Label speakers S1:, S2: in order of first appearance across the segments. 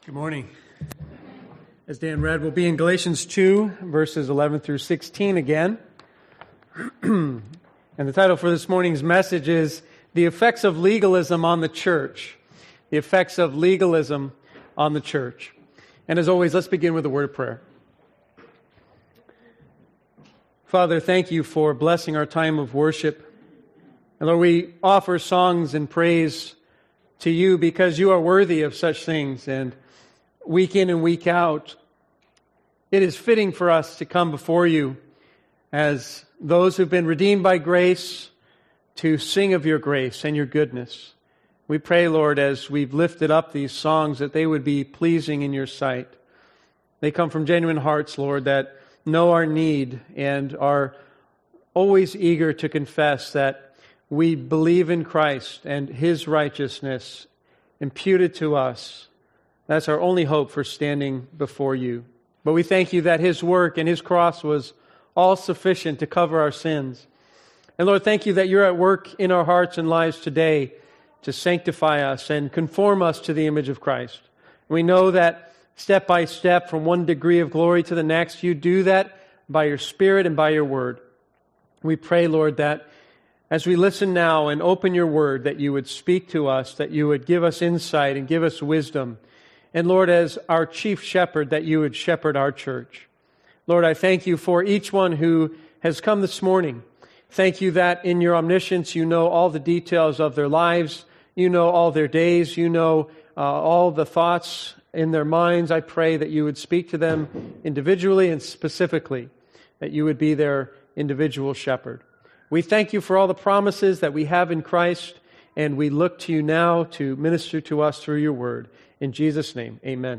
S1: Good morning. As Dan read, we'll be in Galatians 2, verses 11 through 16 again. And the title for this morning's message is The Effects of Legalism on the Church. The Effects of Legalism on the Church. And as always, let's begin with a word of prayer. Father, thank you for blessing our time of worship. And Lord, we offer songs and praise to you because you are worthy of such things. And week in and week out, it is fitting for us to come before you as those who've been redeemed by grace to sing of your grace and your goodness. We pray, Lord, as we've lifted up these songs, that they would be pleasing in your sight. They come from genuine hearts, Lord, that know our need and are always eager to confess that we believe in Christ and His righteousness imputed to us. That's our only hope for standing before you. But we thank you that His work and His cross was all sufficient to cover our sins. And Lord, thank you that you're at work in our hearts and lives today to sanctify us and conform us to the image of Christ. We know that step by step, from one degree of glory to the next, you do that by your Spirit and by your Word. We pray, Lord, that as we listen now and open your Word, that you would speak to us, that you would give us insight and give us wisdom. And Lord, as our chief shepherd, that you would shepherd our church. Lord, I thank you for each one who has come this morning. Thank you that in your omniscience you know all the details of their lives. You know all their days. You know all the thoughts in their minds. I pray that you would speak to them individually and specifically, that you would be their individual shepherd. We thank you for all the promises that we have in Christ, and we look to you now to minister to us through your word. In Jesus' name, amen.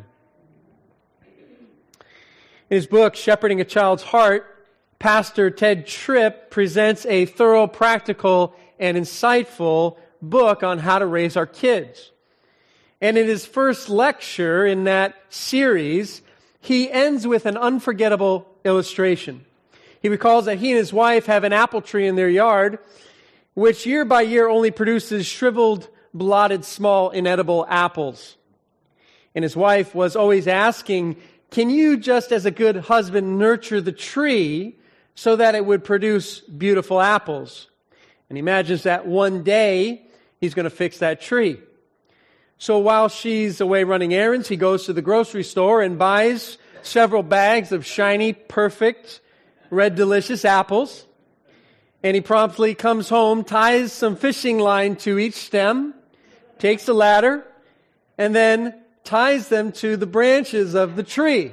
S1: In his book, Shepherding a Child's Heart, Pastor Ted Tripp presents a thorough, practical, and insightful book on how to raise our kids. And in his first lecture in that series, he ends with an unforgettable illustration. He recalls that he and his wife have an apple tree in their yard, which year by year only produces shriveled, blotted, small, inedible apples. And his wife was always asking, can you, just as a good husband, nurture the tree so that it would produce beautiful apples? And he imagines that one day he's going to fix that tree. So while she's away running errands, he goes to the grocery store and buys several bags of shiny, perfect, red, delicious apples. And he promptly comes home, ties some fishing line to each stem, takes a ladder, and then ties them to the branches of the tree.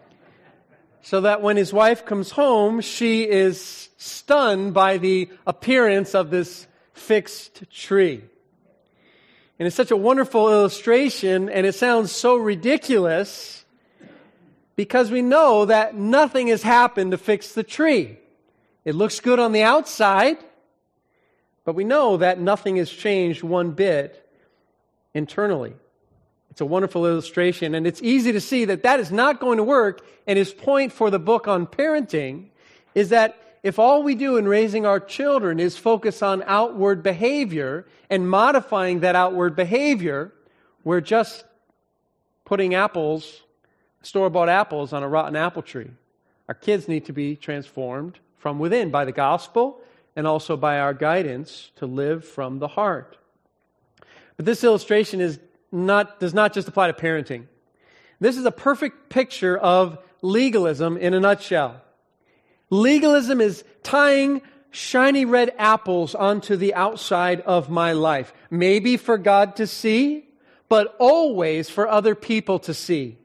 S1: So that when his wife comes home, she is stunned by the appearance of this fixed tree. And it's such a wonderful illustration, and it sounds so ridiculous because we know that nothing has happened to fix the tree. It looks good on the outside, but we know that nothing has changed one bit internally. It's a wonderful illustration, and it's easy to see that that is not going to work. And his point for the book on parenting is that if all we do in raising our children is focus on outward behavior and modifying that outward behavior, we're just putting apples, store-bought apples, on a rotten apple tree. Our kids need to be transformed from within by the gospel and also by our guidance to live from the heart. But this illustration does not just apply to parenting. This is a perfect picture of legalism in a nutshell. Legalism is tying shiny red apples onto the outside of my life. Maybe for God to see, but always for other people to see.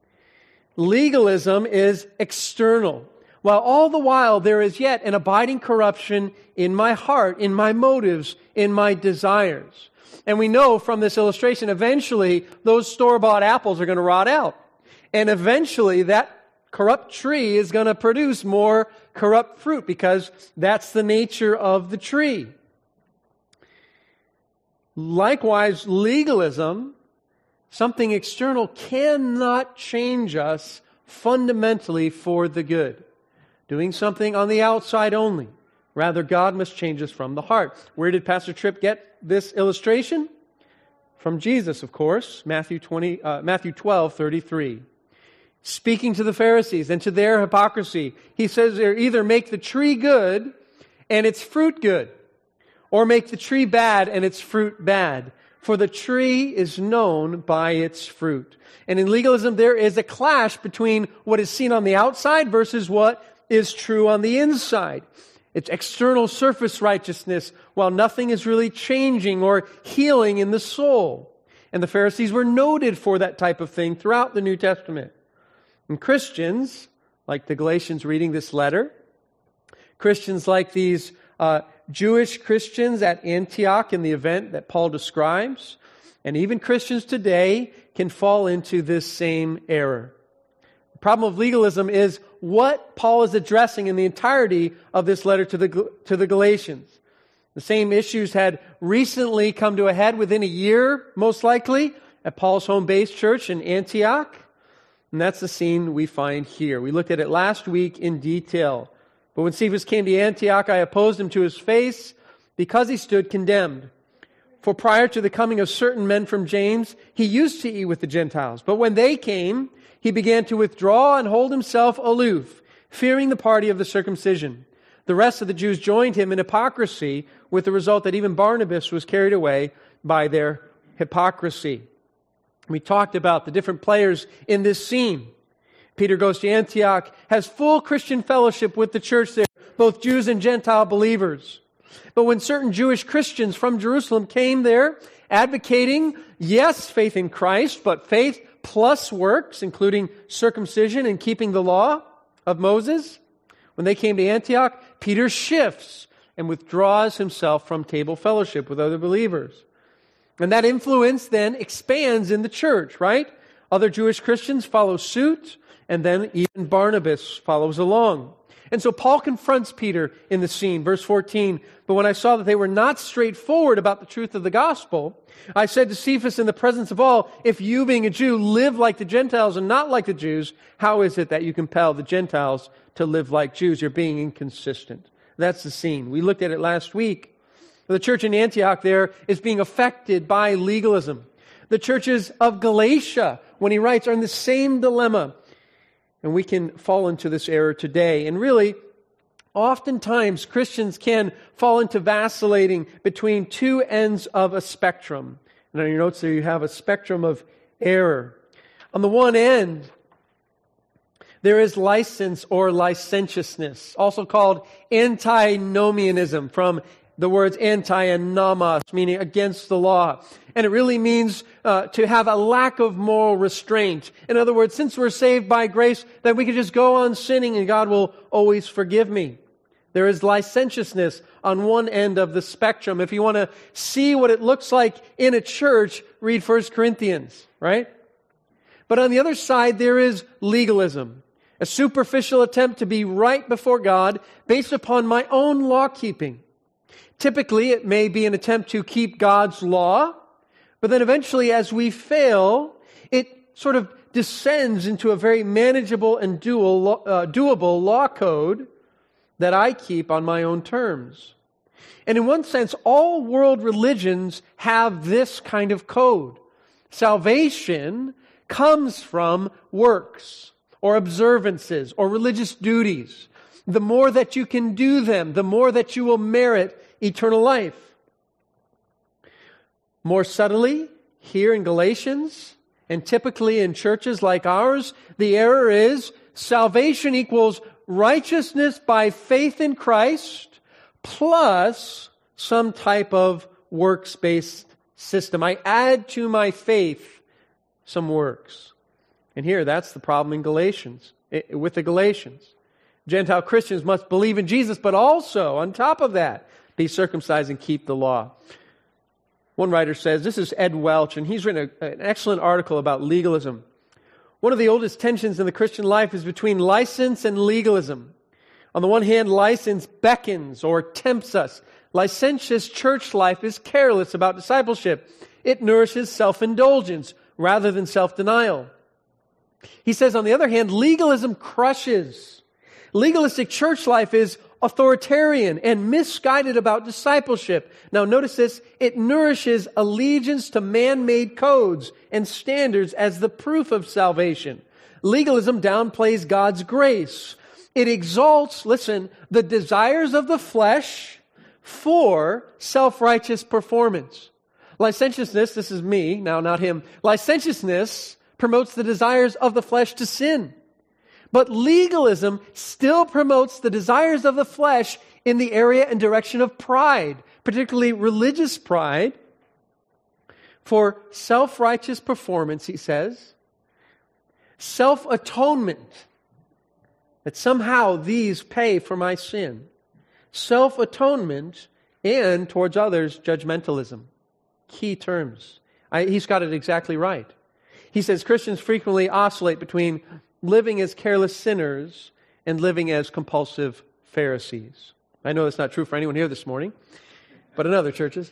S1: Legalism is external, while all the while there is yet an abiding corruption in my heart, in my motives, in my desires. And we know from this illustration, eventually those store-bought apples are going to rot out. And eventually that corrupt tree is going to produce more corrupt fruit because that's the nature of the tree. Likewise, legalism, something external, cannot change us fundamentally for the good. Doing something on the outside only. Rather, God must change us from the heart. Where did Pastor Tripp get this illustration? from Jesus, of course, Matthew 12:33. Speaking to the Pharisees and to their hypocrisy, he says there, either make the tree good and its fruit good, or make the tree bad and its fruit bad. For the tree is known by its fruit. And in legalism, there is a clash between what is seen on the outside versus what is true on the inside. It's external surface righteousness, while nothing is really changing or healing in the soul. And the Pharisees were noted for that type of thing throughout the New Testament. And Christians, like the Galatians reading this letter, Christians like these Jewish Christians at Antioch in the event that Paul describes, and even Christians today can fall into this same error. The problem of legalism is what Paul is addressing in the entirety of this letter to the Galatians. The same issues had recently come to a head within a year, most likely, at Paul's home base church in Antioch. And that's the scene we find here. We looked at it last week in detail. But when Cephas came to Antioch, I opposed him to his face because he stood condemned. For prior to the coming of certain men from James, he used to eat with the Gentiles. But when they came, he began to withdraw and hold himself aloof, fearing the party of the circumcision. The rest of the Jews joined him in hypocrisy, with the result that even Barnabas was carried away by their hypocrisy. We talked about the different players in this scene. Peter goes to Antioch, has full Christian fellowship with the church there, both Jews and Gentile believers. But when certain Jewish Christians from Jerusalem came there, advocating, yes, faith in Christ, but faith plus works, including circumcision and keeping the law of Moses, when they came to Antioch, Peter shifts and withdraws himself from table fellowship with other believers. And that influence then expands in the church, right? Other Jewish Christians follow suit, and then even Barnabas follows along. And so Paul confronts Peter in the scene, verse 14. But when I saw that they were not straightforward about the truth of the gospel, I said to Cephas in the presence of all, if you being a Jew live like the Gentiles and not like the Jews, how is it that you compel the Gentiles to live like Jews? You're being inconsistent. That's the scene. We looked at it last week. The church in Antioch there is being affected by legalism. The churches of Galatia, when he writes, are in the same dilemma. And we can fall into this error today. And really, oftentimes Christians can fall into vacillating between two ends of a spectrum. And on your notes there you have a spectrum of error. On the one end, there is license or licentiousness, also called antinomianism, from the words anti and nomos, meaning against the law. And it really means to have a lack of moral restraint. In other words, since we're saved by grace, then we can just go on sinning and God will always forgive me. There is licentiousness on one end of the spectrum. If you want to see what it looks like in a church, read 1 Corinthians, right? But on the other side, there is legalism, a superficial attempt to be right before God based upon my own law-keeping. Typically, it may be an attempt to keep God's law, but then eventually, as we fail, it sort of descends into a very manageable and doable law code that I keep on my own terms. And in one sense, all world religions have this kind of code. Salvation comes from works or observances or religious duties. The more that you can do them, the more that you will merit eternal life. More subtly, here in Galatians, and typically in churches like ours, the error is salvation equals righteousness by faith in Christ plus some type of works-based system. I add to my faith some works. And here, that's the problem in Galatians, with the Galatians. Gentile Christians must believe in Jesus, but also, on top of that, be circumcised and keep the law. One writer says, this is Ed Welch, and he's written an excellent article about legalism. One of the oldest tensions in the Christian life is between license and legalism. On the one hand, license beckons or tempts us. Licentious church life is careless about discipleship. It nourishes self-indulgence rather than self-denial. He says, on the other hand, legalism crushes. Legalistic church life is authoritarian and misguided about discipleship. Now notice this, it nourishes allegiance to man-made codes and standards as the proof of salvation. Legalism downplays God's grace. It exalts, listen, the desires of the flesh for self-righteous performance. Licentiousness, this is me, now not him. Licentiousness promotes the desires of the flesh to sin. But legalism still promotes the desires of the flesh in the area and direction of pride, particularly religious pride, for self-righteous performance, he says, self-atonement, that somehow these pay for my sin, self-atonement, and towards others, judgmentalism. Key terms. He's got it exactly right. He says Christians frequently oscillate between living as careless sinners and living as compulsive Pharisees. I know that's not true for anyone here this morning, but in other churches.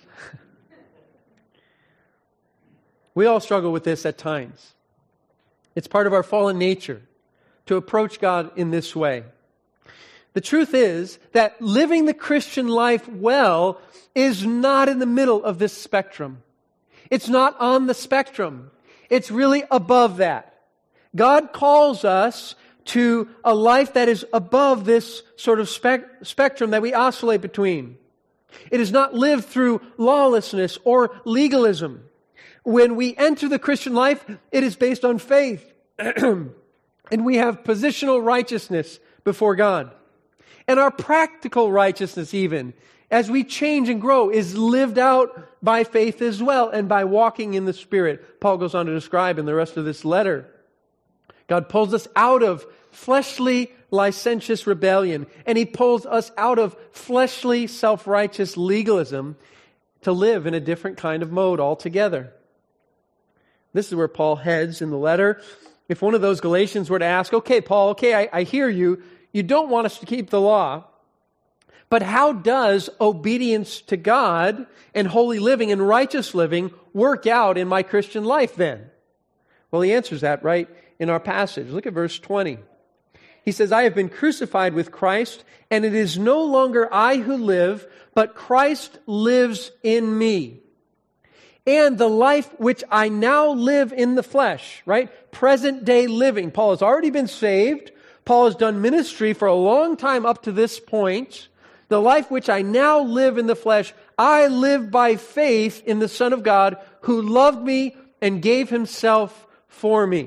S1: We all struggle with this at times. It's part of our fallen nature to approach God in this way. The truth is that living the Christian life well is not in the middle of this spectrum. It's not on the spectrum. It's really above that. God calls us to a life that is above this sort of spectrum that we oscillate between. It is not lived through lawlessness or legalism. When we enter the Christian life, it is based on faith. And we have positional righteousness before God. And our practical righteousness even, as we change and grow, is lived out by faith as well and by walking in the Spirit. Paul goes on to describe in the rest of this letter. God pulls us out of fleshly, licentious rebellion, and He pulls us out of fleshly, self-righteous legalism to live in a different kind of mode altogether. This is where Paul heads in the letter. If one of those Galatians were to ask, okay, Paul, I hear you. You don't want us to keep the law, but how does obedience to God and holy living and righteous living work out in my Christian life then? Well, he answers that right in our passage. Look at verse 20. He says, I have been crucified with Christ, and it is no longer I who live, but Christ lives in me. And the life which I now live in the flesh, right? Present day living. Paul has already been saved. Paul has done ministry for a long time up to this point. The life which I now live in the flesh, I live by faith in the Son of God who loved me and gave Himself for me.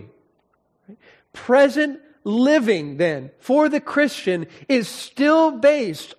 S1: Present living then for the Christian is still based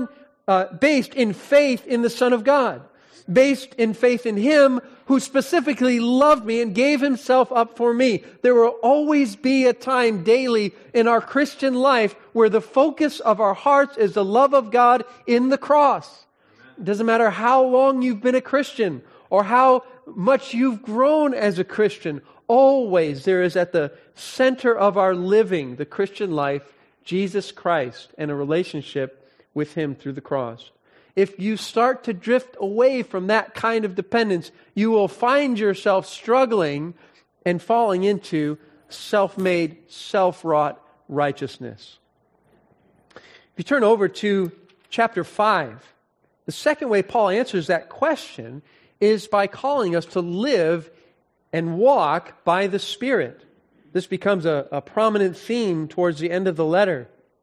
S1: in faith in the Son of God. Based in faith in Him who specifically loved me and gave Himself up for me. There will always be a time daily in our Christian life where the focus of our hearts is the love of God in the cross. It doesn't matter how long you've been a Christian or how much you've grown as a Christian. Always there is at the center of our living, the Christian life, Jesus Christ and a relationship with Him through the cross. If you start to drift away from that kind of dependence, you will find yourself struggling and falling into self-made, self-wrought righteousness. If you turn over to chapter 5, the second way Paul answers that question is by calling us to live and walk by the Spirit. This becomes a prominent theme towards the end of the letter.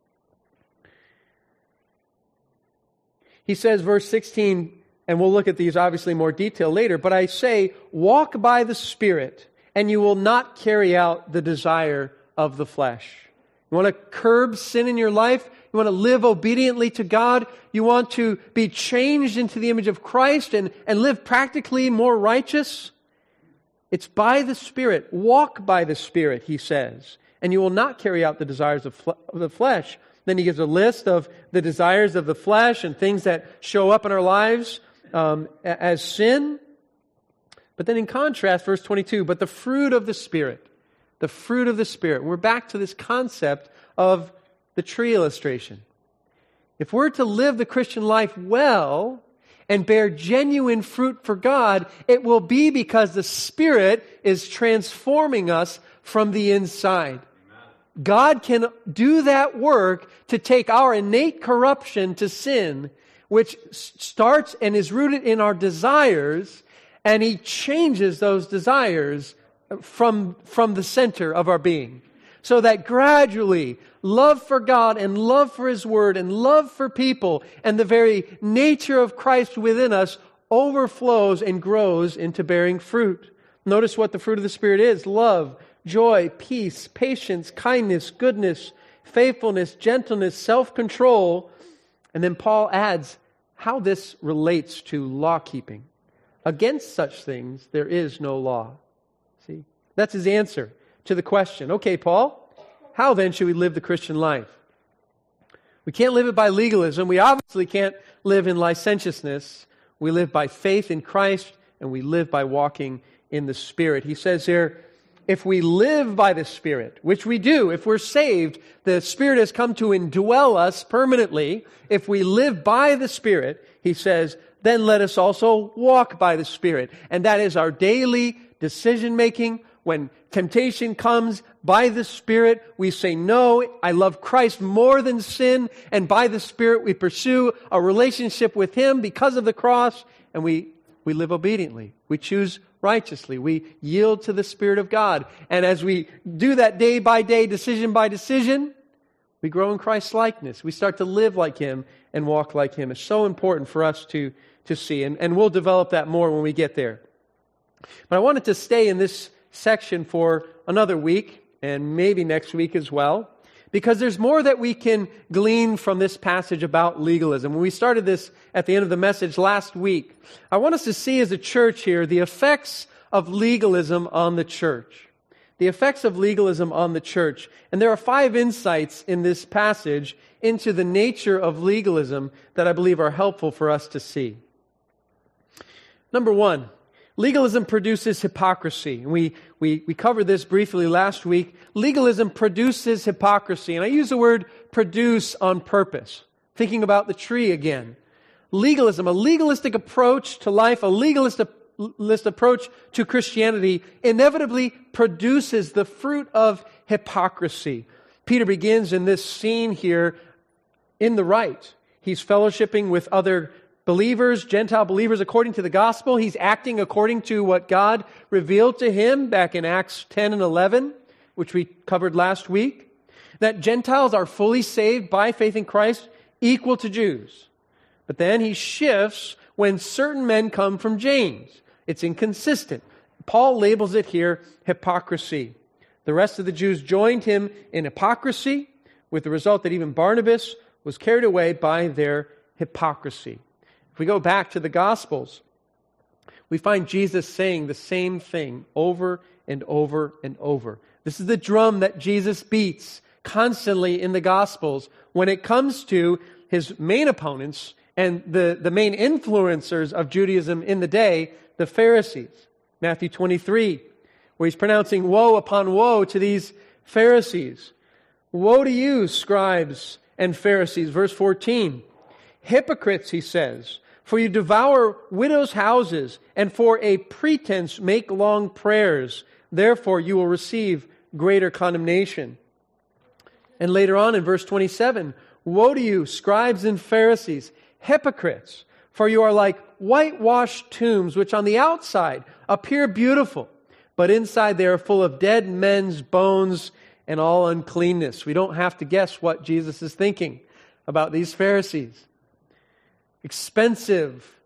S1: He says, verse 16, and we'll look at these obviously in more detail later, but I say, walk by the Spirit, and you will not carry out the desire of the flesh. You want to curb sin in your life? You want to live obediently to God? You want to be changed into the image of Christ and live practically more righteous? It's by the Spirit. Walk by the Spirit, he says, and you will not carry out the desires of the flesh. Then he gives a list of the desires of the flesh and things that show up in our lives as sin. But then in contrast, verse 22, but the fruit of the Spirit. The fruit of the Spirit. We're back to this concept of the tree illustration. If we're to live the Christian life well and bear genuine fruit for God, it will be because the Spirit is transforming us from the inside. God can do that work to take our innate corruption to sin, which starts and is rooted in our desires, and He changes those desires from the center of our being. So that gradually, love for God and love for His Word and love for people and the very nature of Christ within us overflows and grows into bearing fruit. Notice what the fruit of the Spirit is: love, joy, peace, patience, kindness, goodness, faithfulness, gentleness, self-control. And then Paul adds how this relates to law-keeping. Against such things there is no law. See, that's his answer to the question. Okay, Paul, how then should we live the Christian life? We can't live it by legalism. We obviously can't live in licentiousness. We live by faith in Christ, and we live by walking in the Spirit. He says here, if we live by the Spirit, which we do, if we're saved, the Spirit has come to indwell us permanently. If we live by the Spirit, he says, then let us also walk by the Spirit. And that is our daily decision-making. When temptation comes by the Spirit, we say, no, I love Christ more than sin. And by the Spirit, we pursue a relationship with Him because of the cross. And we live obediently. We choose righteously. We yield to the Spirit of God. And as we do that day by day, decision by decision, we grow in Christ's likeness. We start to live like Him and walk like Him. It's so important for us to see. And we'll develop that more when we get there. But I wanted to stay in this section for another week and maybe next week as well, because there's more that we can glean from this passage about legalism. When we started this at the end of the message last week, I want us to see as a church here the effects of legalism on the church. The effects of legalism on the church. And there are 5 insights in this passage into the nature of legalism that I believe are helpful for us to see. Number 1, legalism produces hypocrisy. And we covered this briefly last week. Legalism produces hypocrisy. And I use the word produce on purpose. Thinking about the tree again. Legalism, a legalistic approach to life, a legalist approach to Christianity inevitably produces the fruit of hypocrisy. Peter begins in this scene here in the right. He's fellowshipping with other believers, Gentile believers, according to the gospel. He's acting according to what God revealed to him back in Acts 10 and 11, which we covered last week. That Gentiles are fully saved by faith in Christ, equal to Jews. But then he shifts when certain men come from James. It's inconsistent. Paul labels it here hypocrisy. The rest of the Jews joined him in hypocrisy, with the result that even Barnabas was carried away by their hypocrisy. If we go back to the Gospels, we find Jesus saying the same thing over and over and over. This is the drum that Jesus beats constantly in the Gospels when it comes to his main opponents and the main influencers of Judaism in the day, the Pharisees. Matthew 23, where he's pronouncing woe upon woe to these Pharisees. Woe to you, scribes and Pharisees. Verse 14, hypocrites, he says, for you devour widows' houses, and for a pretense make long prayers. Therefore you will receive greater condemnation. And later on in verse 27, woe to you, scribes and Pharisees, hypocrites, for you are like whitewashed tombs, which on the outside appear beautiful, but inside they are full of dead men's bones and all uncleanness. We don't have to guess what Jesus is thinking about these Pharisees. Expensive,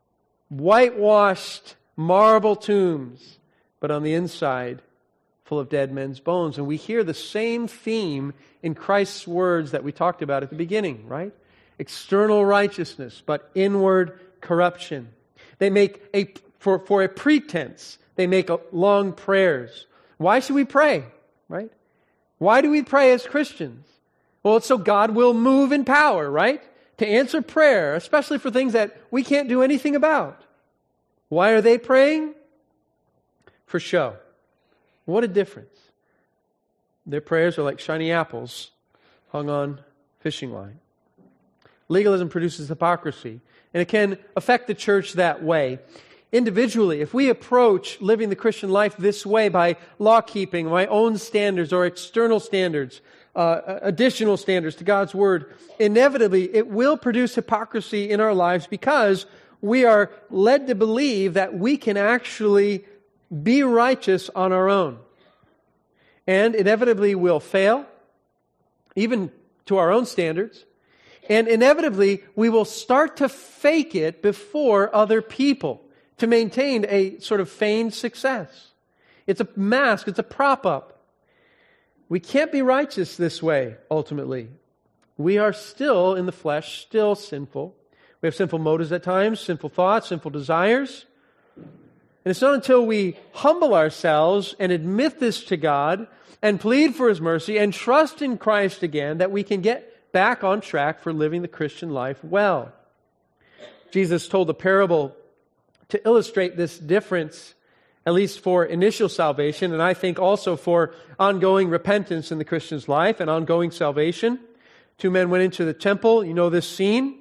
S1: whitewashed marble tombs, but on the inside, full of dead men's bones. And we hear the same theme in Christ's words that we talked about at the beginning, right? External righteousness, but inward corruption. They make for a pretense, they make long prayers. Why should we pray, right? Why do we pray as Christians? Well, it's so God will move in power, right? To answer prayer, especially for things that we can't do anything about. Why are they praying? For show. What a difference. Their prayers are like shiny apples hung on fishing line. Legalism produces hypocrisy, and it can affect the church that way. individually, if we approach living the Christian life this way by law keeping, my own standards or external standards, additional standards to God's Word, inevitably it will produce hypocrisy in our lives because we are led to believe that we can actually be righteous on our own. And inevitably we'll fail, even to our own standards. And inevitably we will start to fake it before other people to maintain a sort of feigned success. It's a mask, it's a prop-up. We can't be righteous this way, ultimately. We are still in the flesh, still sinful. We have sinful motives at times, sinful thoughts, sinful desires. And it's not until we humble ourselves and admit this to God and plead for His mercy and trust in Christ again that we can get back on track for living the Christian life well. Jesus told a parable to illustrate this difference, at least for initial salvation, and I think also for ongoing repentance in the Christian's life and ongoing salvation. 2 men went into the temple. You know this scene.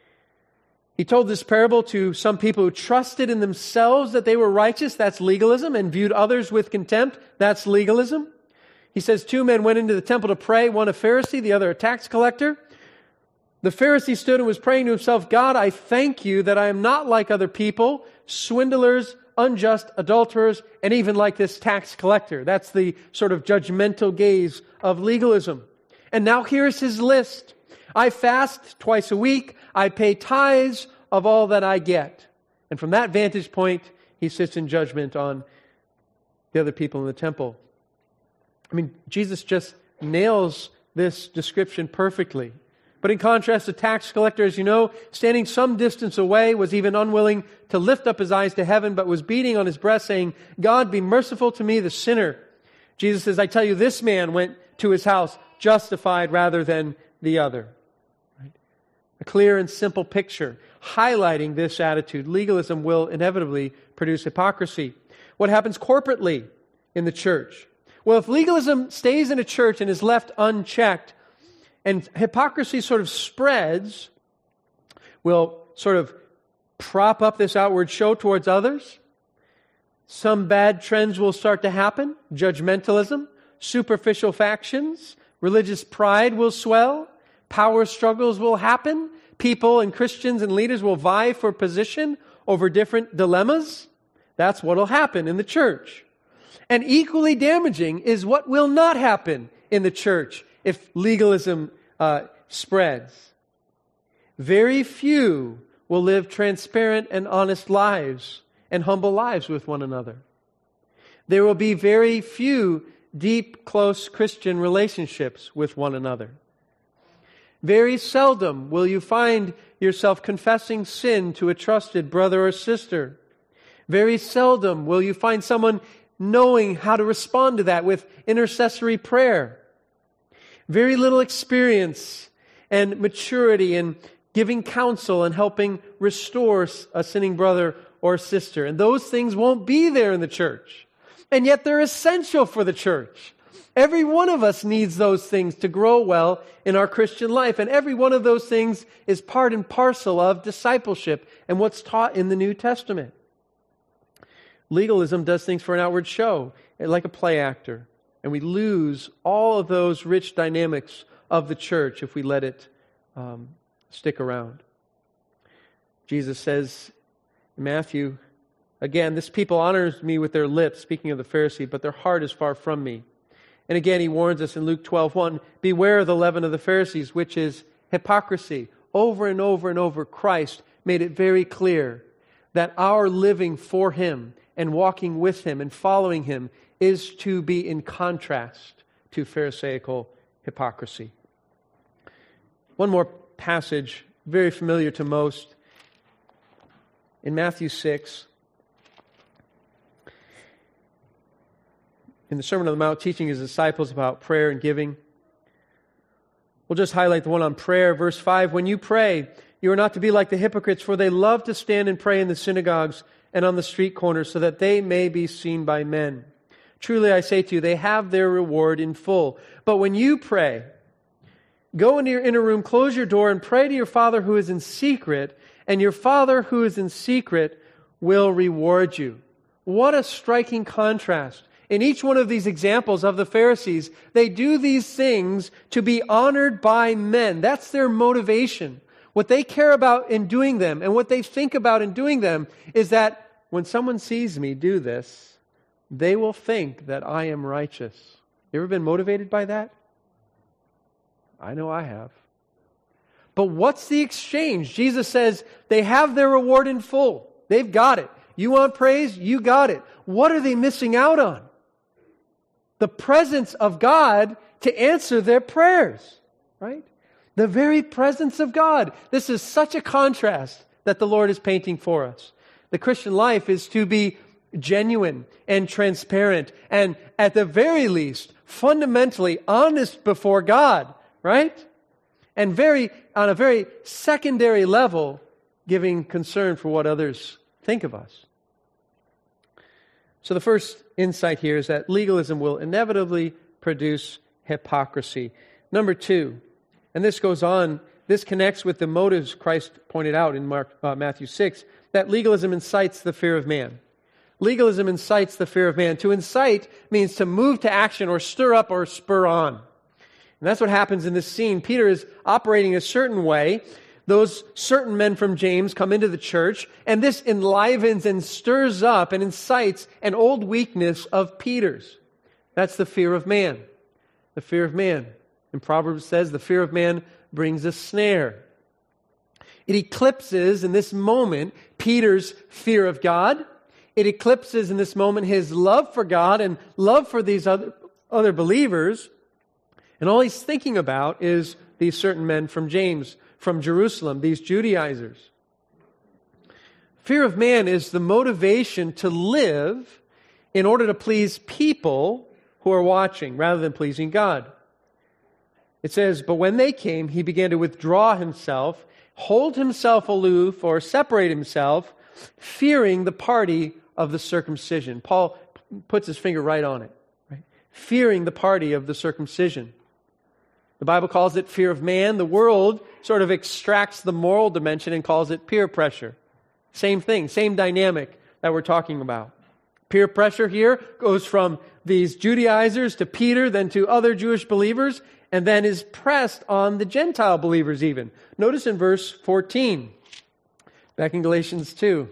S1: He told this parable to some people who trusted in themselves that they were righteous. That's legalism. And viewed others with contempt. That's legalism. He says 2 men went into the temple to pray, one a Pharisee, the other a tax collector. The Pharisee stood and was praying to himself, God, I thank you that I am not like other people, swindlers, unjust, adulterers, and even like this tax collector. That's the sort of judgmental gaze of legalism. And now here's his list. I fast twice a week. I pay tithes of all that I get. And from that vantage point, he sits in judgment on the other people in the temple. I mean, Jesus just nails this description perfectly. But in contrast, the tax collector, as you know, standing some distance away, was even unwilling to lift up his eyes to heaven, but was beating on his breast, saying, God, be merciful to me, the sinner. Jesus says, I tell you, this man went to his house justified rather than the other. Right? A clear and simple picture highlighting this attitude. Legalism will inevitably produce hypocrisy. What happens corporately in the church? Well, if legalism stays in a church and is left unchecked, and hypocrisy sort of spreads, will sort of prop up this outward show towards others. Some bad trends will start to happen. Judgmentalism, superficial factions, religious pride will swell, power struggles will happen, people and Christians and leaders will vie for position over different dilemmas. That's what will happen in the church. And equally damaging is what will not happen in the church if legalism spreads. Very few will live transparent and honest lives and humble lives with one another. There will be very few deep, close Christian relationships with one another. Very seldom will you find yourself confessing sin to a trusted brother or sister. Very seldom will you find someone knowing how to respond to that with intercessory prayer. Very little experience and maturity in giving counsel and helping restore a sinning brother or sister. And those things won't be there in the church. And yet they're essential for the church. Every one of us needs those things to grow well in our Christian life. And every one of those things is part and parcel of discipleship and what's taught in the New Testament. Legalism does things for an outward show, like a play actor. And we lose all of those rich dynamics of the church if we let it stick around. Jesus says in Matthew, again, this people honors me with their lips, speaking of the Pharisee, but their heart is far from me. And again, he warns us in Luke 12:1, beware of the leaven of the Pharisees, which is hypocrisy. Over and over and over, Christ made it very clear that our living for Him and walking with Him and following Him is to be in contrast to Pharisaical hypocrisy. One more passage, very familiar to most, in Matthew 6. In the Sermon on the Mount, teaching His disciples about prayer and giving. We'll just highlight the one on prayer. Verse 5, when you pray, you are not to be like the hypocrites, for they love to stand and pray in the synagogues and on the street corners, so that they may be seen by men. Truly I say to you, they have their reward in full. But when you pray, go into your inner room, close your door, and pray to your Father who is in secret, and your Father who is in secret will reward you. What a striking contrast. In each one of these examples of the Pharisees, they do these things to be honored by men. That's their motivation. What they care about in doing them and what they think about in doing them is that when someone sees me do this, they will think that I am righteous. You ever been motivated by that? I know I have. But what's the exchange? Jesus says they have their reward in full. They've got it. You want praise? You got it. What are they missing out on? The presence of God to answer their prayers, right? The very presence of God. This is such a contrast that the Lord is painting for us. The Christian life is to be genuine and transparent and, at the very least, fundamentally honest before God, right? And on a very secondary level, giving concern for what others think of us. So the first insight here is that legalism will inevitably produce hypocrisy. Number two, and this goes on, this connects with the motives Christ pointed out in Matthew 6, that legalism incites the fear of man. Legalism incites the fear of man. To incite means to move to action or stir up or spur on. And that's what happens in this scene. Peter is operating a certain way. Those certain men from James come into the church, and this enlivens and stirs up and incites an old weakness of Peter's. That's the fear of man. The fear of man. And Proverbs says the fear of man brings a snare. It eclipses in this moment Peter's fear of God. It eclipses in this moment his love for God and love for these other believers. And all he's thinking about is these certain men from James, from Jerusalem, these Judaizers. Fear of man is the motivation to live in order to please people who are watching rather than pleasing God. It says, but when they came, he began to withdraw himself, hold himself aloof or separate himself, fearing the party of the circumcision. Paul puts his finger right on it. Right? Fearing the party of the circumcision. The Bible calls it fear of man. The world sort of extracts the moral dimension and calls it peer pressure. Same thing, same dynamic that we're talking about. Peer pressure here goes from these Judaizers to Peter, then to other Jewish believers, and then is pressed on the Gentile believers even. Notice in verse 14, back in Galatians 2.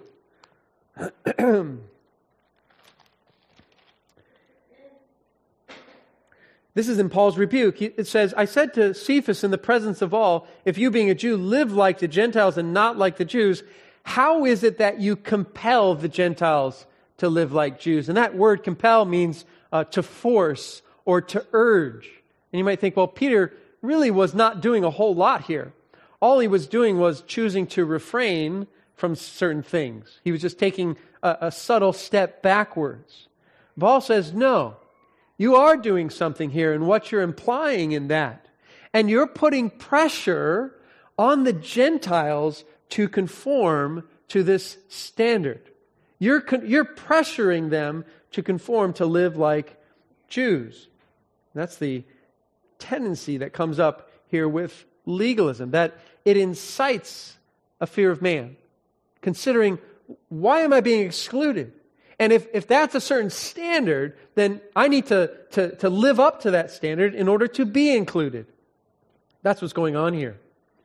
S1: This is in Paul's rebuke. It says, I said to Cephas in the presence of all, if you being a Jew live like the Gentiles and not like the Jews, how is it that you compel the Gentiles to live like Jews? And that word compel means to force or to urge. And you might think, well, Peter really was not doing a whole lot here. All he was doing was choosing to refrain from certain things. He was just taking a subtle step backwards. Paul says, no. You are doing something here, and what you're implying in that. And you're putting pressure on the Gentiles to conform to this standard. You're pressuring them to conform to live like Jews. That's the tendency that comes up here with legalism, that it incites a fear of man. Considering, why am I being excluded? And if that's a certain standard, then I need to live up to that standard in order to be included. That's what's going on here.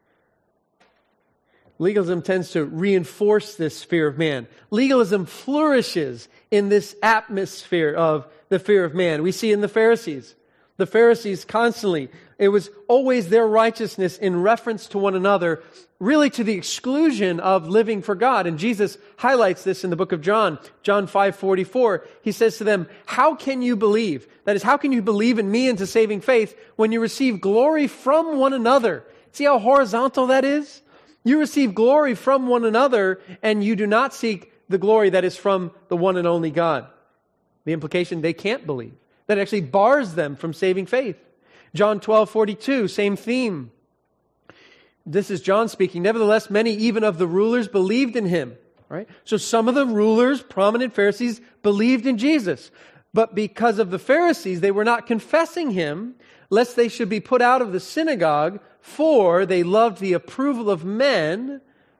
S1: Legalism tends to reinforce this fear of man. Legalism flourishes in this atmosphere of the fear of man. We see in the Pharisees. The Pharisees constantly, it was always their righteousness in reference to one another, really to the exclusion of living for God. And Jesus highlights this in the book of John, John 5:44. He says to them, how can you believe? That is, how can you believe in me into saving faith when you receive glory from one another? See how horizontal that is? You receive glory from one another and you do not seek the glory that is from the one and only God. The implication, they can't believe. That actually bars them from saving faith. John 12:42, same theme. This is John speaking. Nevertheless, many even of the rulers believed in him. Right? So some of the rulers, prominent Pharisees, believed in Jesus. But because of the Pharisees, they were not confessing him, lest they should be put out of the synagogue, for they loved the approval of men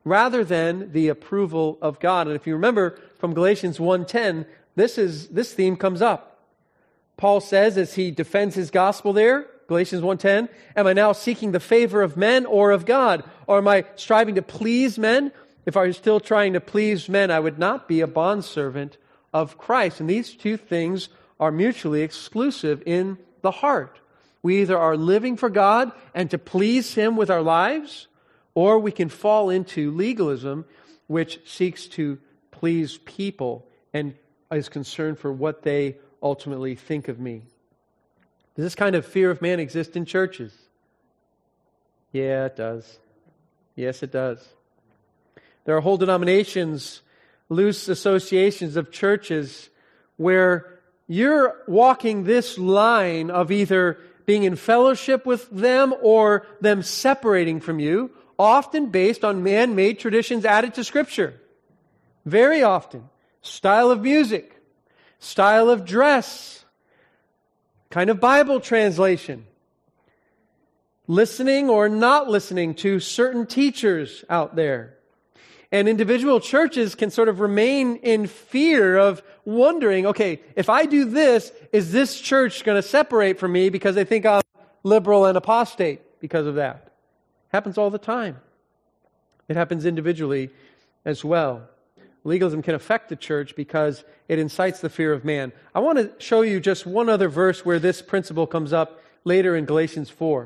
S1: rather than the approval of God. And if you remember from Galatians 1:10, this theme comes up. Paul says, as he defends his gospel there, Galatians 1:10, am I now seeking the favor of men or of God? Or am I striving to please men? If I was still trying to please men, I would not be a bondservant of Christ. And these two things are mutually exclusive in the heart. We either are living for God and to please Him with our lives, or we can fall into legalism, which seeks to please people and is concerned for what they ultimately think of me. Does this kind of fear of man exist in churches? Yeah, it does. Yes, it does. There are whole denominations, loose associations of churches where you're walking this line of either being in fellowship with them or them separating from you, often based on man-made traditions added to Scripture. Very often. Style of music, style of dress, kind of Bible translation, listening or not listening to certain teachers out there. And individual churches can sort of remain in fear of wondering, okay, if I do this, is this church going to separate from me because they think I'm liberal and apostate because of that? Happens all the time. It happens individually as well. Legalism can affect the church because it incites the fear of man. I want to show you just one other verse where this principle comes up later in Galatians 4.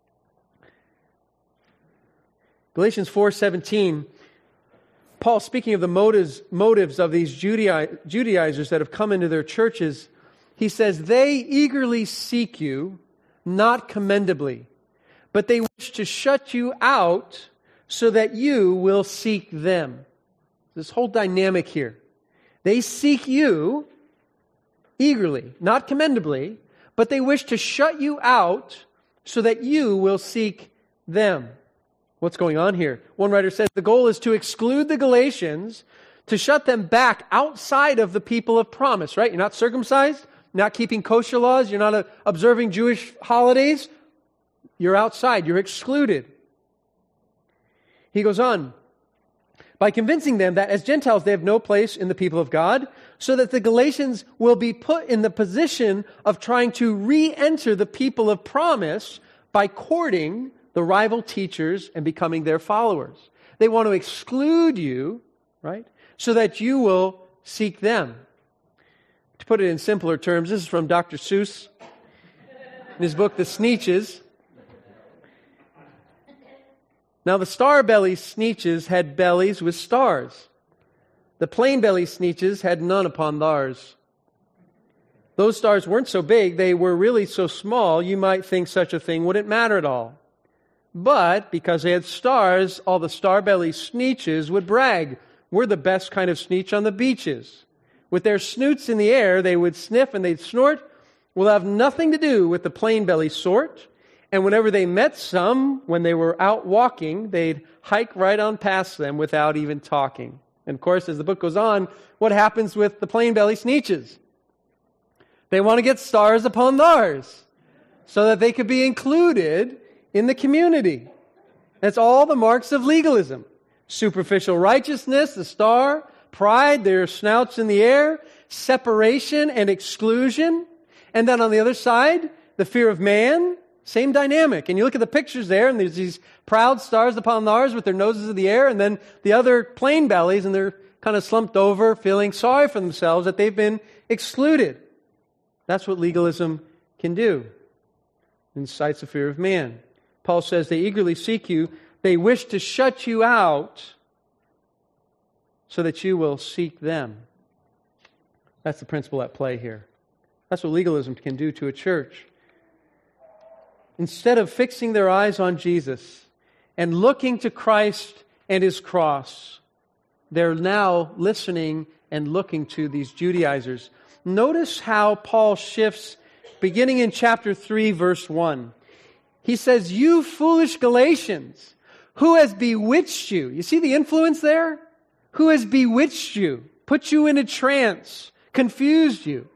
S1: Galatians 4:17, Paul, speaking of the motives of these Judaizers that have come into their churches, he says, they eagerly seek you, not commendably, but they wish to shut you out so that you will seek them. This whole dynamic here. They seek you eagerly, not commendably, but they wish to shut you out so that you will seek them. What's going on here? One writer says the goal is to exclude the Galatians, to shut them back outside of the people of promise, right? You're not circumcised, not keeping kosher laws, you're not observing Jewish holidays. You're outside, you're excluded. He goes on, by convincing them that as Gentiles they have no place in the people of God, so that the Galatians will be put in the position of trying to re-enter the people of promise by courting the rival teachers and becoming their followers. They want to exclude you, right, so that you will seek them. To put it in simpler terms, this is from Dr. Seuss in his book, The Sneetches. Now, the star-belly Sneetches had bellies with stars. The plain-belly Sneetches had none upon theirs. Those stars weren't so big, they were really so small, you might think such a thing wouldn't matter at all. But, because they had stars, all the star-belly Sneetches would brag, we're the best kind of Sneetch on the beaches. With their snoots in the air, they would sniff and they'd snort. Will have nothing to do with the plain-belly sort. And whenever they met some, when they were out walking, they'd hike right on past them without even talking. And of course, as the book goes on, what happens with the plain-belly Sneetches? They want to get stars upon theirs so that they could be included in the community. That's all the marks of legalism. Superficial righteousness, the star, pride, their snouts in the air, separation and exclusion. And then on the other side, the fear of man. Same dynamic. And you look at the pictures there, and there's these proud stars upon theirs with their noses in the air, and then the other plain bellies, and they're kind of slumped over, feeling sorry for themselves that they've been excluded. That's what legalism can do. It incites the fear of man. Paul says they eagerly seek you. They wish to shut you out so that you will seek them. That's the principle at play here. That's what legalism can do to a church. Instead of fixing their eyes on Jesus and looking to Christ and His cross, they're now listening and looking to these Judaizers. Notice how Paul shifts beginning in chapter 3, verse 1. He says, you foolish Galatians, who has bewitched you? You see the influence there? Who has bewitched you, put you in a trance, confused you?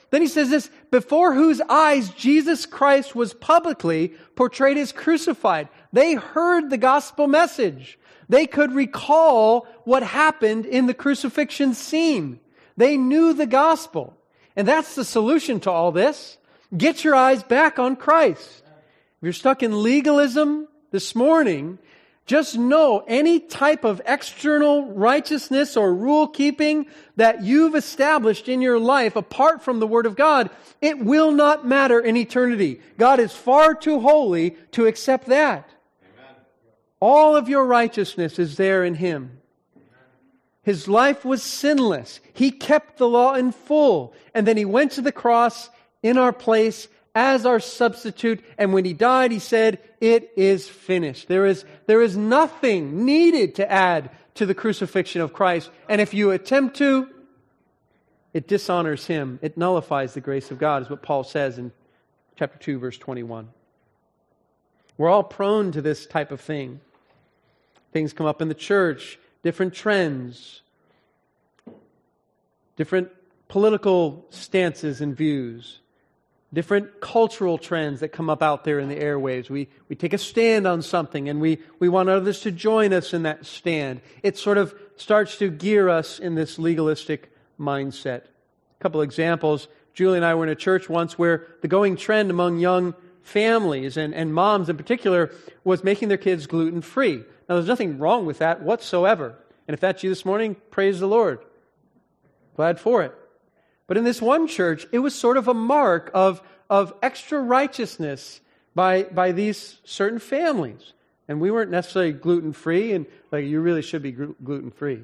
S1: Then he says this, before whose eyes Jesus Christ was publicly portrayed as crucified. They heard the gospel message. They could recall what happened in the crucifixion scene. They knew the gospel. And that's the solution to all this. Get your eyes back on Christ. If you're stuck in legalism this morning, just know any type of external righteousness or rule keeping that you've established in your life apart from the Word of God, it will not matter in eternity. God is far too holy to accept that. Amen. All of your righteousness is there in Him. His life was sinless. He kept the law in full. And then He went to the cross in our place as our substitute. And when He died, He said, it is finished. There is nothing needed to add to the crucifixion of Christ. And if you attempt to, it dishonors Him. It nullifies the grace of God, is what Paul says in chapter 2, verse 21. We're all prone to this type of thing. Things come up in the church, different trends, different political stances and views, different cultural trends that come up out there in the airwaves. We take a stand on something and we want others to join us in that stand. It sort of starts to gear us in this legalistic mindset. A couple examples. Julie and I were in a church once where the going trend among young families and moms in particular was making their kids gluten-free. Now there's nothing wrong with that whatsoever. And if that's you this morning, praise the Lord. Glad for it. But in this one church, it was sort of a mark of extra righteousness by these certain families. And we weren't necessarily gluten-free, and like, you really should be gluten-free.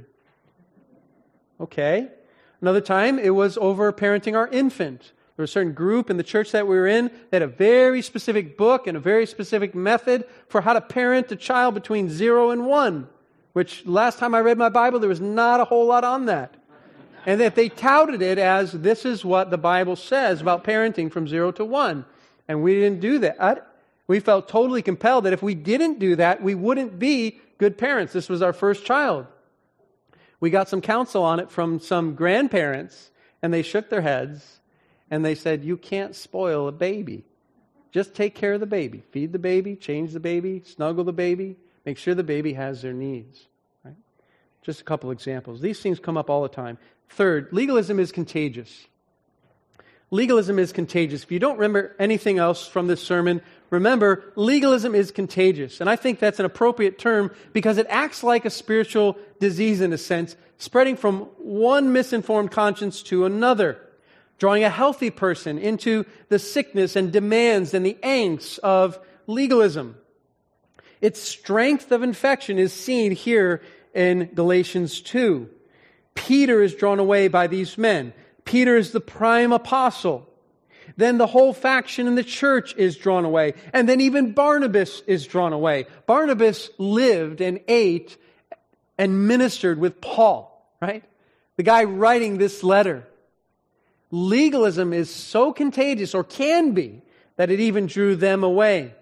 S1: Okay. Another time, it was over parenting our infant. There was a certain group in the church that we were in that had a very specific book and a very specific method for how to parent a child between 0 and 1, which last time I read my Bible, there was not a whole lot on that. And that they touted it as, this is what the Bible says about parenting from 0 to 1. And we didn't do that. We felt totally compelled that if we didn't do that, we wouldn't be good parents. This was our first child. We got some counsel on it from some grandparents, and they shook their heads, and they said, you can't spoil a baby. Just take care of the baby. Feed the baby, change the baby, snuggle the baby, make sure the baby has their needs. Right? Just a couple examples. These things come up all the time. Third, legalism is contagious. Legalism is contagious. If you don't remember anything else from this sermon, remember, legalism is contagious. And I think that's an appropriate term because it acts like a spiritual disease in a sense, spreading from one misinformed conscience to another, drawing a healthy person into the sickness and demands and the angst of legalism. Its strength of infection is seen here in Galatians 2. Peter is drawn away by these men. Peter is the prime apostle. Then the whole faction in the church is drawn away. And then even Barnabas is drawn away. Barnabas lived and ate and ministered with Paul, right? The guy writing this letter. Legalism is so contagious, or can be, that it even drew them away.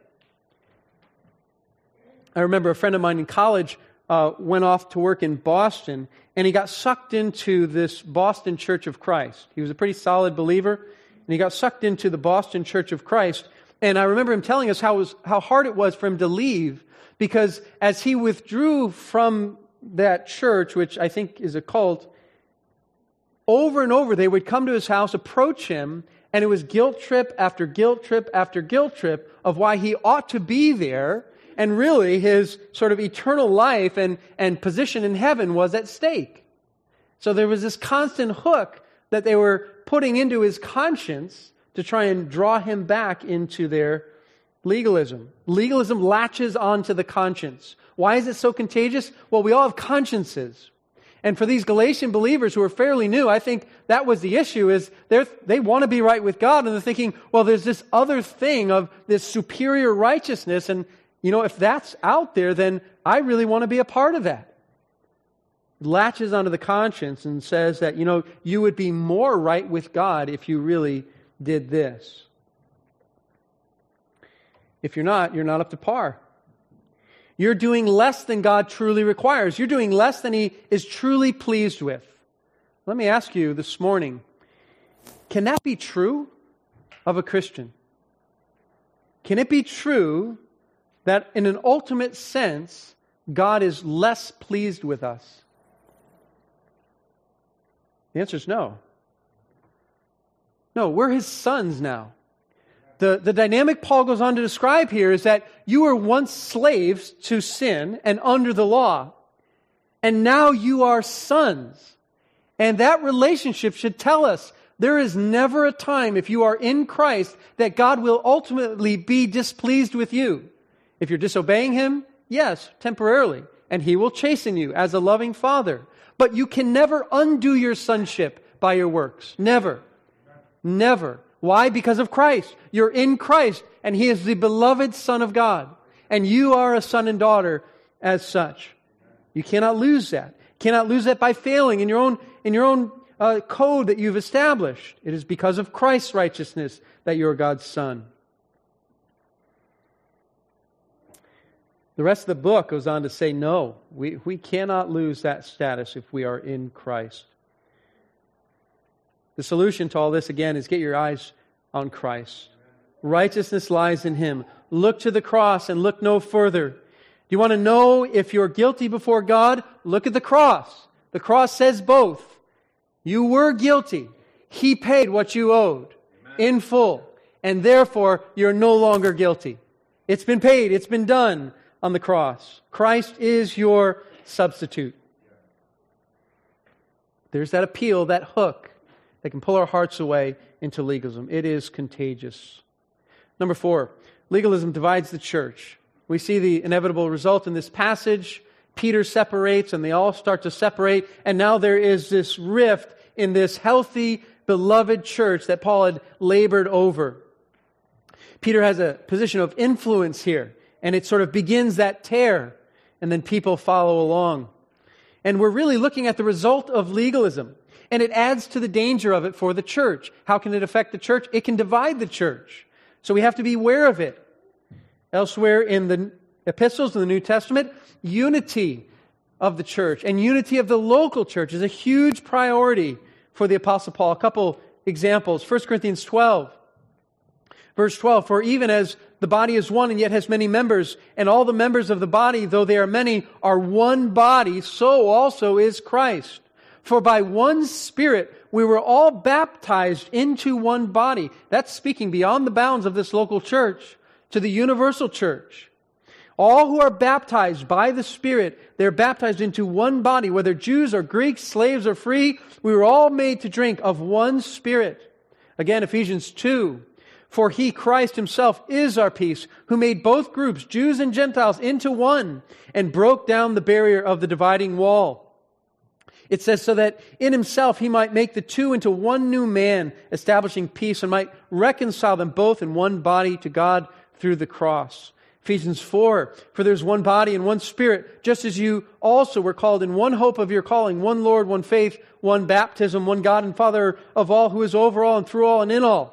S1: I remember a friend of mine in college went off to work in Boston, and he got sucked into this Boston Church of Christ. He was a pretty solid believer, and he got sucked into the Boston Church of Christ. And I remember him telling us how hard it was for him to leave, because as he withdrew from that church, which I think is a cult, over and over they would come to his house, approach him, and it was guilt trip after guilt trip after guilt trip of why he ought to be there. And really, his sort of eternal life and position in heaven was at stake. So there was this constant hook that they were putting into his conscience to try and draw him back into their legalism. Legalism latches onto the conscience. Why is it so contagious? Well, we all have consciences. And for these Galatian believers who are fairly new, I think that was the issue, is they want to be right with God, and they're thinking, well, there's this other thing of this superior righteousness, and if that's out there, then I really want to be a part of that. It latches onto the conscience and says that, you would be more right with God if you really did this. If you're not up to par. You're doing less than God truly requires. You're doing less than He is truly pleased with. Let me ask you this morning, Can that be true of a Christian? Can it be true that in an ultimate sense, God is less pleased with us? The answer is no. No, we're His sons now. The dynamic Paul goes on to describe here is that you were once slaves to sin and under the law, and now you are sons. And that relationship should tell us there is never a time, if you are in Christ, that God will ultimately be displeased with you. If you're disobeying Him, yes, temporarily, and He will chasten you as a loving Father. But you can never undo your sonship by your works. Never. Never. Why? Because of Christ. You're in Christ, and He is the beloved Son of God. And you are a son and daughter as such. You cannot lose that. Cannot lose that by failing in your own code that you've established. It is because of Christ's righteousness that you are God's son. The rest of the book goes on to say, no, we cannot lose that status if we are in Christ. The solution to all this, again, is get your eyes on Christ. Righteousness lies in Him. Look to the cross and look no further. Do you want to know if you're guilty before God? Look at the cross. The cross says both. You were guilty. He paid what you owed in full. And therefore, you're no longer guilty. It's been paid. It's been done on the cross. Christ is your substitute. There's that appeal, that hook, that can pull our hearts away into legalism. It is contagious. Number 4, legalism divides the church. We see the inevitable result in this passage. Peter separates, and they all start to separate, and now there is this rift in this healthy, beloved church that Paul had labored over. Peter has a position of influence here, and it sort of begins that tear, and then people follow along. And we're really looking at the result of legalism. And it adds to the danger of it for the church. How can it affect the church? It can divide the church. So we have to be aware of it. Elsewhere in the epistles in the New Testament, unity of the church and unity of the local church is a huge priority for the Apostle Paul. A couple examples. 1 Corinthians 12, verse 12. For even as the body is one and yet has many members, and all the members of the body, though they are many, are one body, so also is Christ. For by one Spirit we were all baptized into one body. That's speaking beyond the bounds of this local church to the universal church. All who are baptized by the Spirit, they're baptized into one body, whether Jews or Greeks, slaves or free. We were all made to drink of one Spirit. Again, Ephesians 2. For He, Christ Himself, is our peace, who made both groups, Jews and Gentiles, into one, and broke down the barrier of the dividing wall. It says, so that in Himself He might make the two into one new man, establishing peace, and might reconcile them both in one body to God through the cross. Ephesians 4, for there's one body and one Spirit, just as you also were called in one hope of your calling, one Lord, one faith, one baptism, one God and Father of all, who is over all and through all and in all.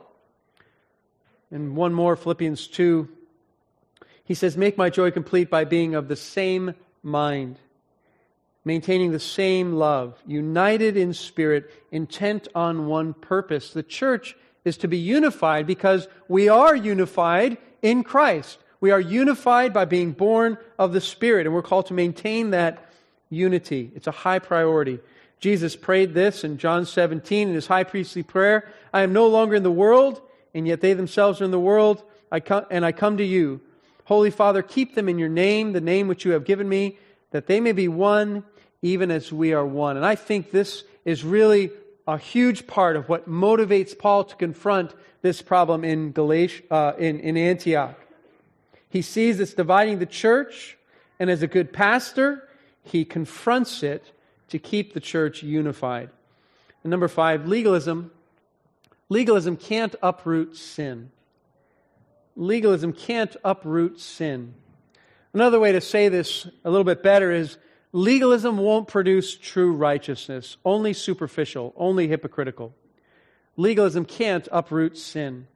S1: And one more, Philippians 2. He says, make my joy complete by being of the same mind, maintaining the same love, united in spirit, intent on one purpose. The church is to be unified because we are unified in Christ. We are unified by being born of the Spirit, and we're called to maintain that unity. It's a high priority. Jesus prayed this in John 17 in His high priestly prayer, I am no longer in the world, and yet they themselves are in the world, I come to you. Holy Father, keep them in your name, the name which you have given me, that they may be one, even as we are one. And I think this is really a huge part of what motivates Paul to confront this problem in Antioch. He sees it's dividing the church, and as a good pastor, he confronts it to keep the church unified. And number 5, legalism. Legalism can't uproot sin. Legalism can't uproot sin. Another way to say this a little bit better is legalism won't produce true righteousness, only superficial, only hypocritical. Legalism can't uproot sin.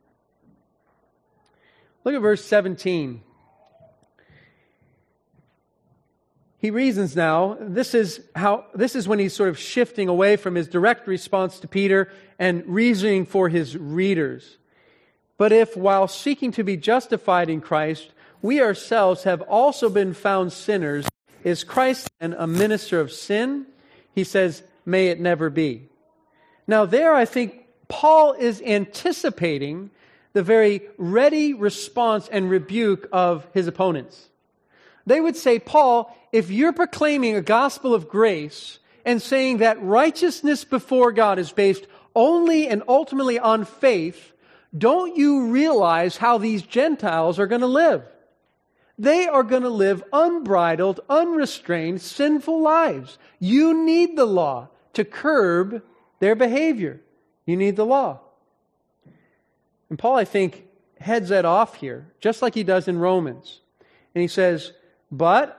S1: Look at verse 17. he reasons now. This is when he's sort of shifting away from his direct response to Peter and reasoning for his readers. But if, while seeking to be justified in Christ, we ourselves have also been found sinners, is Christ then a minister of sin? He says, may it never be. Now there, I think Paul is anticipating the very ready response and rebuke of his opponents. They would say, Paul, if you're proclaiming a gospel of grace and saying that righteousness before God is based only and ultimately on faith, don't you realize how these Gentiles are going to live? They are going to live unbridled, unrestrained, sinful lives. You need the law to curb their behavior. You need the law. And Paul, I think, heads that off here, just like he does in Romans. And he says, but,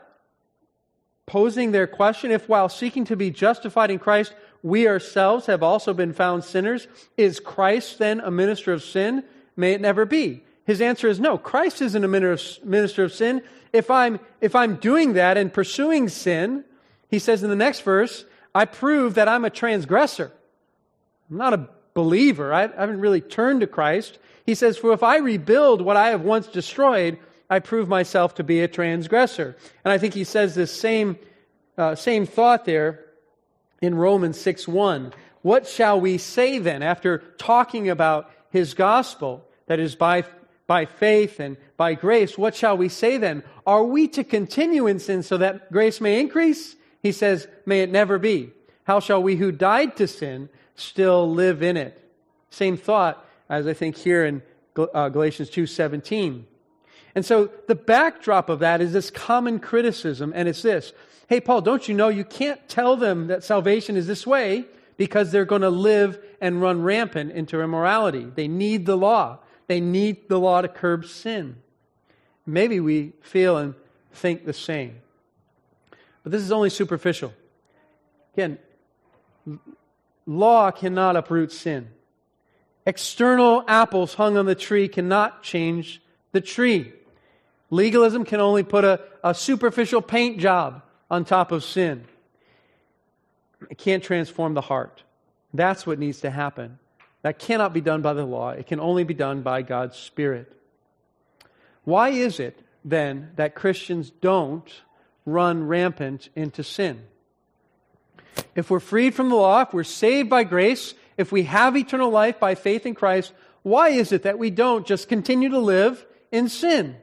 S1: posing their question, if while seeking to be justified in Christ, we ourselves have also been found sinners, is Christ then a minister of sin? May it never be. His answer is no. Christ isn't a minister of sin. If I'm doing that and pursuing sin, he says in the next verse, I prove that I'm a transgressor. I'm not a believer. I haven't really turned to Christ. He says, for if I rebuild what I have once destroyed, I prove myself to be a transgressor. And I think he says this same thought there in Romans 6:1. What shall we say then, after talking about his gospel, that is by faith and by grace, what shall we say then? Are we to continue in sin so that grace may increase? He says, may it never be. How shall we who died to sin still live in it? Same thought as I think here in Galatians 2:17. And so the backdrop of that is this common criticism, and it's this. Hey, Paul, don't you know you can't tell them that salvation is this way because they're going to live and run rampant into immorality. They need the law. They need the law to curb sin. Maybe we feel and think the same. But this is only superficial. Again, law cannot uproot sin. External apples hung on the tree cannot change the tree. Legalism can only put a superficial paint job on top of sin. It can't transform the heart. That's what needs to happen. That cannot be done by the law. It can only be done by God's Spirit. Why is it, then, that Christians don't run rampant into sin? If we're freed from the law, if we're saved by grace, if we have eternal life by faith in Christ, why is it that we don't just continue to live in sin?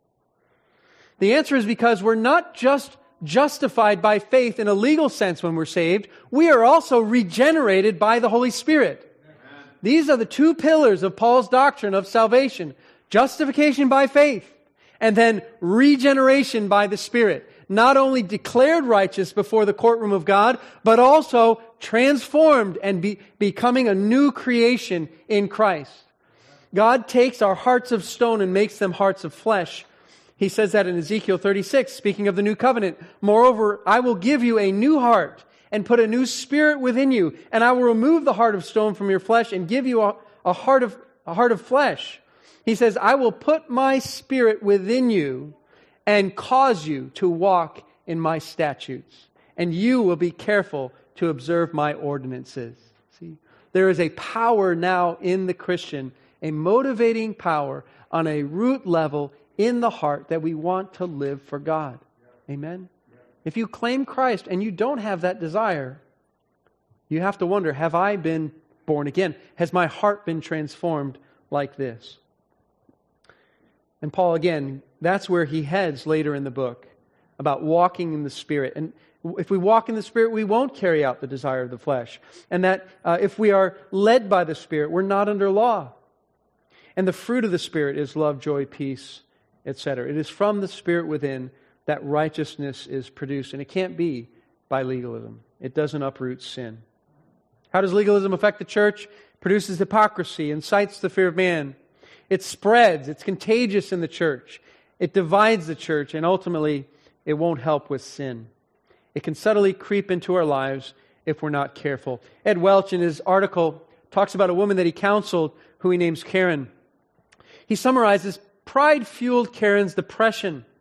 S1: The answer is because we're not just justified by faith in a legal sense when we're saved, we are also regenerated by the Holy Spirit. Amen. These are the two pillars of Paul's doctrine of salvation. Justification by faith, and then regeneration by the Spirit. Not only declared righteous before the courtroom of God, but also transformed and becoming a new creation in Christ. God takes our hearts of stone and makes them hearts of flesh. He says that in Ezekiel 36, speaking of the new covenant. Moreover, I will give you a new heart and put a new spirit within you, and I will remove the heart of stone from your flesh and give you a heart of flesh. He says, I will put my spirit within you and cause you to walk in my statutes, and you will be careful to observe my ordinances. See, there is a power now in the Christian, a motivating power on a root level in the heart that we want to live for God. Amen? If you claim Christ and you don't have that desire, you have to wonder, have I been born again? Has my heart been transformed like this? And Paul, again, that's where he heads later in the book, about walking in the Spirit. And if we walk in the Spirit, we won't carry out the desire of the flesh. And that if we are led by the Spirit, we're not under law. And the fruit of the Spirit is love, joy, peace, etc. It is from the Spirit within that righteousness is produced. And it can't be by legalism. It doesn't uproot sin. How does legalism affect the church? It produces hypocrisy, incites the fear of man. It spreads. It's contagious in the church. It divides the church, and ultimately, it won't help with sin. It can subtly creep into our lives if we're not careful. Ed Welch, in his article, talks about a woman that he counseled who he names Karen. He summarizes, pride fueled Karen's depression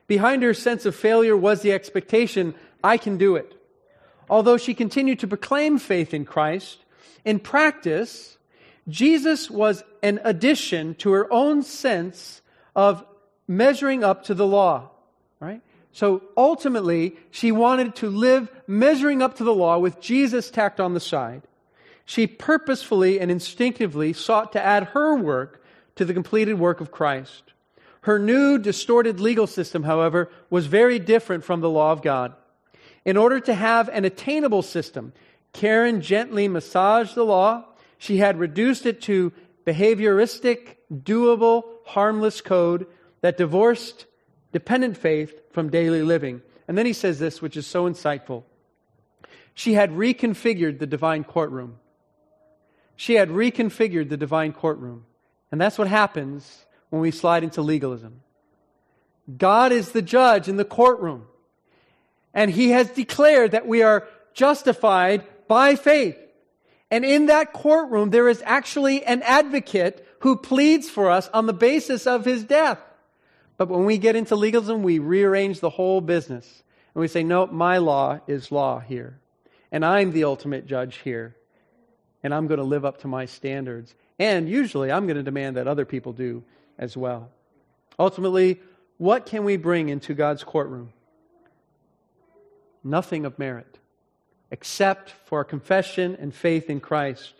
S1: Behind her sense of failure was the expectation, I can do it. Although she continued to proclaim faith in Christ, in practice, Jesus was an addition to her own sense of measuring up to the law, right? So ultimately, she wanted to live measuring up to the law with Jesus tacked on the side. She purposefully and instinctively sought to add her work to the completed work of Christ. Her new, distorted legal system, however, was very different from the law of God. In order to have an attainable system, Karen gently massaged the law. She had reduced it to behavioristic, doable, harmless code that divorced dependent faith from daily living. And then he says this, which is so insightful. She had reconfigured the divine courtroom. She had reconfigured the divine courtroom. And that's what happens when we slide into legalism. God is the judge in the courtroom. And He has declared that we are justified by faith. And in that courtroom, there is actually an advocate who pleads for us on the basis of His death. But when we get into legalism, we rearrange the whole business. And we say, no, my law is law here. And I'm the ultimate judge here. And I'm going to live up to my standards. And usually, I'm going to demand that other people do as well. Ultimately, what can we bring into God's courtroom? Nothing of merit, except for our confession and faith in Christ.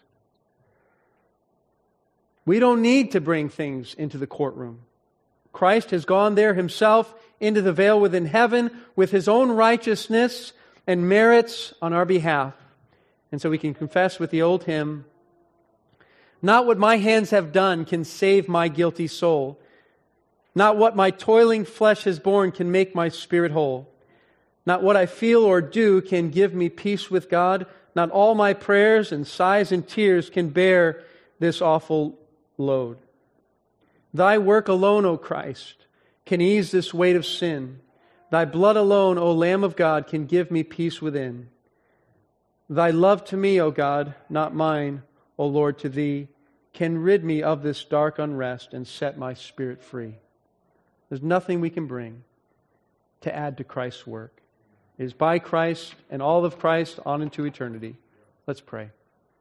S1: We don't need to bring things into the courtroom. Christ has gone there Himself into the veil within heaven with His own righteousness and merits on our behalf. And so we can confess with the old hymn, not what my hands have done can save my guilty soul. Not what my toiling flesh has borne can make my spirit whole. Not what I feel or do can give me peace with God. Not all my prayers and sighs and tears can bear this awful load. Thy work alone, O Christ, can ease this weight of sin. Thy blood alone, O Lamb of God, can give me peace within. Thy love to me, O God, not mine, O Lord, to Thee, can rid me of this dark unrest and set my spirit free. There's nothing we can bring to add to Christ's work. It is by Christ and all of Christ on into eternity. Let's pray.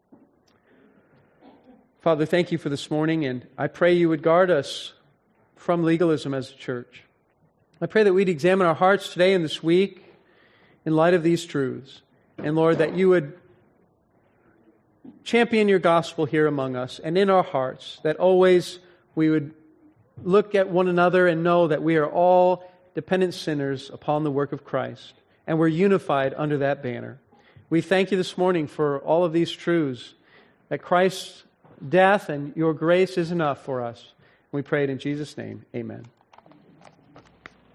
S1: Father, thank You for this morning, and I pray You would guard us from legalism as a church. I pray that we'd examine our hearts today and this week in light of these truths. And Lord, that You would champion Your gospel here among us and in our hearts, that always we would look at one another and know that we are all dependent sinners upon the work of Christ, and we're unified under that banner. We thank You this morning for all of these truths, that Christ's death and Your grace is enough for us. We pray it in Jesus' name. Amen.